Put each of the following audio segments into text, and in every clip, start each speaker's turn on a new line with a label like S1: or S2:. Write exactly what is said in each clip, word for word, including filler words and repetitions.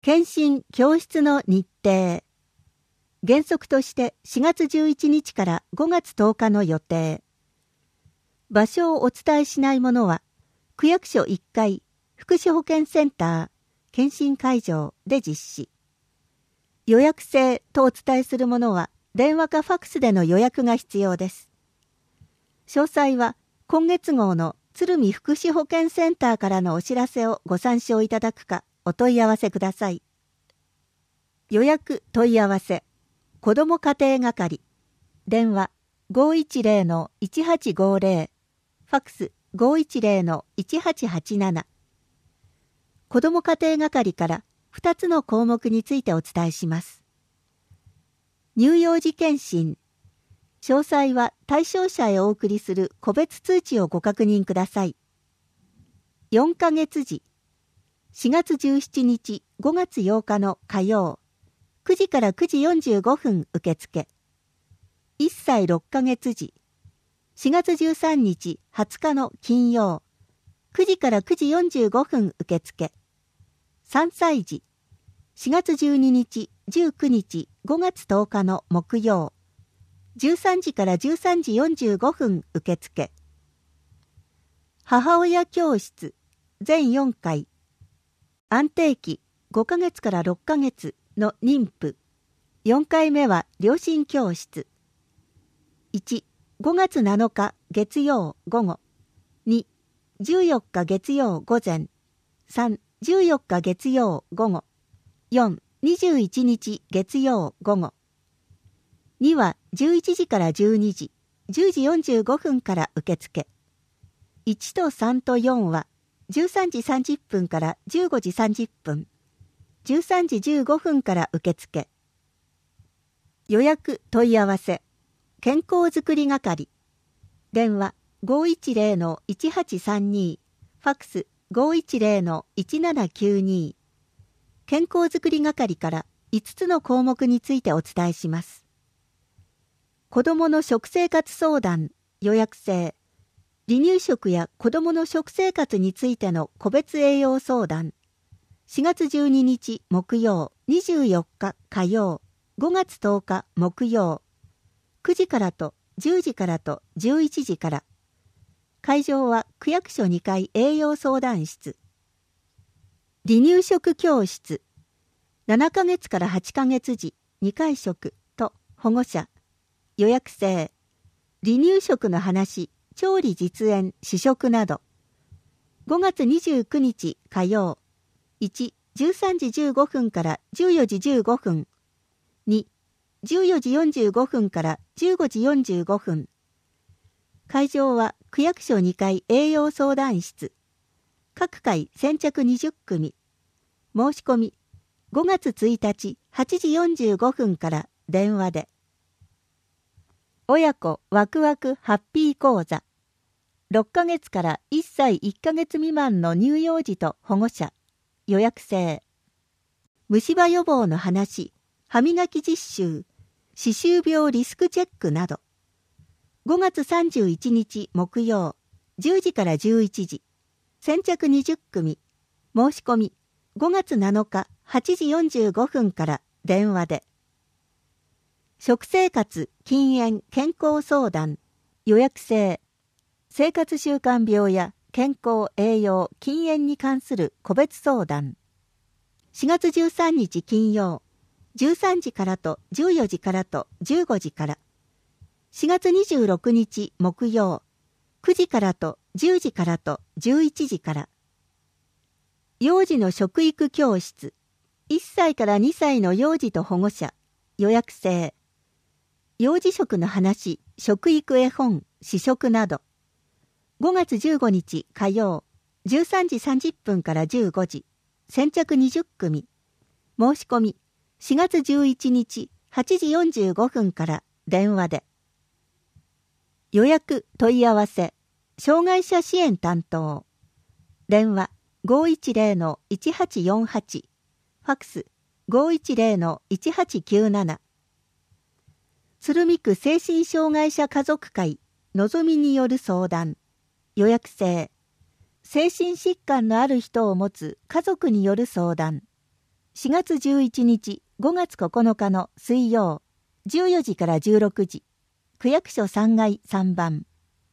S1: 検診教室の日程。原則としてしがつじゅういちにちからごがつとおかの予定。場所をお伝えしないものは、区役所いっかい福祉保健センター検診会場で実施。予約制とお伝えするものは、電話かファックスでの予約が必要です。詳細は今月号の鶴見福祉保健センターからのお知らせをご参照いただくかお問い合わせください。予約問い合わせ子ども家庭係電話 ごいちゼロのいちはちごゼロ ファックス ごいちゼロのいちはちはちなな。子ども家庭係からふたつの項目についてお伝えします。乳幼児検診。詳細は対象者へお送りする個別通知をご確認ください。よんかげつじ。しがつじゅうしちにち、ごがつようかの火曜。くじからくじよんじゅうごふん受付。いっさいろっかげつじ。しがつじゅうさんにち、はつかの金曜。くじからくじよんじゅうごふん受付。さんさいじ。しがつじゅうににち、じゅうくにち、ごがつとおかの木曜。じゅうさんじからじゅうさんじよんじゅうごふん受付。母親教室全よんかい。安定期ごかげつからろっかげつの妊婦。よんかいめは両親教室。いち、ごがつなのか月曜午後。に、じゅうよっか月曜午前。さん、じゅうよっか月曜午後。よん、にじゅういちにち月曜午後。にはじゅういちじからじゅうにじ、じゅうじよんじゅうごふんから受付。いちとさんとよんはじゅうさんじさんじゅっぷんからじゅうごじさんじゅっぷん、じゅうさんじじゅうごふんから受付。予約問い合わせ健康づくり係電話 ごいちゼロのいちはちさんに ファックス ごいちゼロのいちななきゅうに。健康づくり係からいつつの項目についてお伝えします。子どもの食生活相談予約制。離乳食や子どもの食生活についての個別栄養相談。しがつじゅうににち木曜、にじゅうよっか火曜、ごがつとおか木曜。くじからとじゅうじからとじゅういちじから。会場は区役所にかい栄養相談室。離乳食教室。ななかげつからはちかげつじにかい食と保護者。予約制。離乳食の話、調理実演、試食など。ごがつにじゅうくにち火曜。いち、じゅうさんじじゅうごふんからじゅうよじじゅうごふん。に、じゅうよじよんじゅうごふんからじゅうごじよんじゅうごふん。会場は区役所にかい栄養相談室。各回先着にじゅっくみ。申し込みごがつついたちはちじよんじゅうごふんから電話で。親子ワクワクハッピー講座。ろっかげつからいっさいいっかげつ未満の乳幼児と保護者。予約制。虫歯予防の話、歯磨き実習、歯周病リスクチェックなど。ごがつさんじゅういちにち木曜、じゅうじからじゅういちじ。先着にじゅっくみ。申し込みごがつなのかはちじよんじゅうごふんから電話で。食生活、禁煙、健康相談、予約制。生活習慣病や健康、栄養、禁煙に関する個別相談。しがつじゅうさんにち金曜、じゅうさんじからとじゅうよじからとじゅうごじから。しがつにじゅうろくにち木曜、くじからとじゅうじからとじゅういちじから。幼児の食育教室。いっさいからにさいの幼児と保護者。予約制。幼児食の話、食育絵本、試食など。ごがつじゅうごにち火曜、じゅうさんじさんじゅっぷんからじゅうごじ。先着にじゅっくみ。申し込みしがつじゅういちにちはちじよんじゅうごふんから電話で。予約問い合わせ障害者支援担当電話 ごいちゼロのいちはちよんはち ファックス ごいちゼロのいちはちきゅうなな。鶴見区精神障害者家族会のぞみによる相談。予約制。精神疾患のある人を持つ家族による相談。 しがつじゅういちにち、ごがつここのかの水曜、じゅうよじからじゅうろくじ、区役所さんがいさんばん。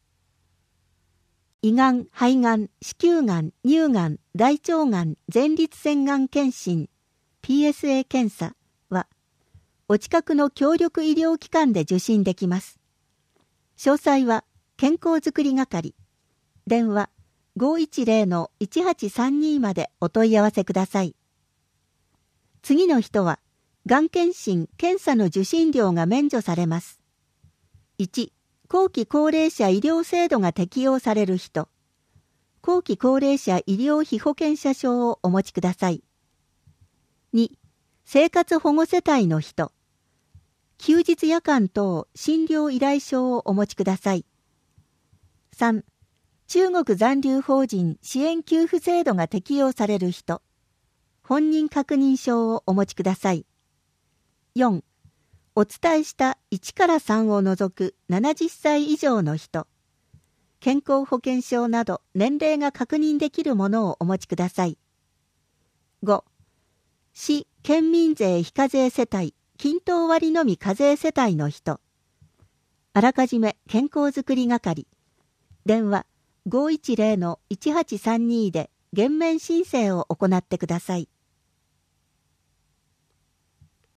S1: 胃がん、肺がん、子宮がん、乳がん、大腸がん、前立腺がん検診、ピーエスエー 検査は、お近くの協力医療機関で受診できます。詳細は、健康づくり係、電話 ごいちゼロのいちはちさんに までお問い合わせください。次の人は、がん検診・検査の受診料が免除されます。いち、後期高齢者医療制度が適用される人、後期高齢者医療費保険者証をお持ちください。に、生活保護世帯の人、休日夜間等診療依頼書をお持ちください。さん、中国残留邦人支援給付制度が適用される人、本人確認証をお持ちください。よん、お伝えしたいちからさんを除くななじゅっさい以上の人、健康保険証など年齢が確認できるものをお持ちください。ご、市県民税非課税世帯均等割のみ課税世帯の人、あらかじめ健康づくり係、電話 ごいちゼロのいちはちさんに で減免申請を行ってください。